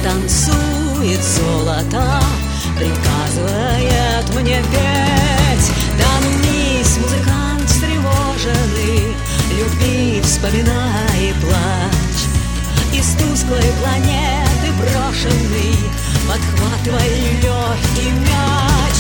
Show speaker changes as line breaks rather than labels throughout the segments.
танцует золото, приказывает мне петь. Томись, музыкант встревоженный, люби, вспоминай и плачь. Из тусклой планеты брошенный подхватывай легкий мяч.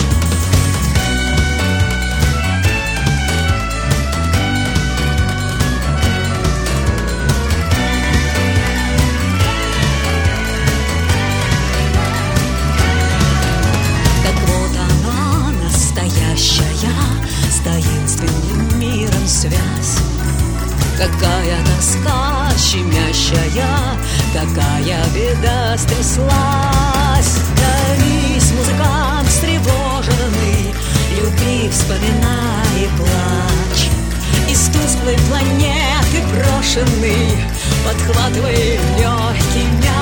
С таинственным миром связь. Какая тоска щемящая, какая беда стряслась. Томись, музыкант встревоженный, люби, вспоминай и плачь. Из тусклой планеты брошенный подхватывай легкий мяч.